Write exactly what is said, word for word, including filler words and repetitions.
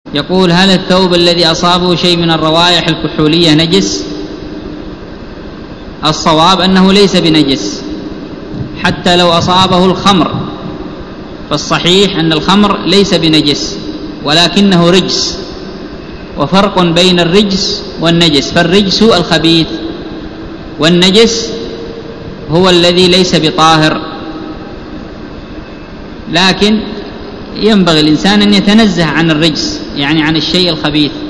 يقول: هل الثوب الذي أصابه شيء من الروائح الكحولية نجس؟ الصواب أنه ليس بنجس حتى لو أصابه الخمر، فالصحيح أن الخمر ليس بنجس ولكنه رجس، وفرق بين الرجس والنجس، فالرجس الخبيث والنجس هو الذي ليس بطاهر. لكن ينبغي الإنسان أن يتنزه عن الرجس، يعني عن الشيء الخبيث.